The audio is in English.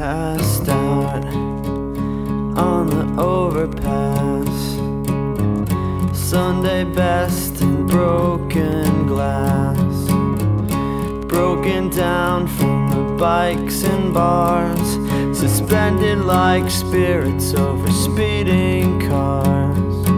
Passed out on the overpass, Sunday best and broken glass, broken down from the bikes and bars, suspended like spirits over speeding cars.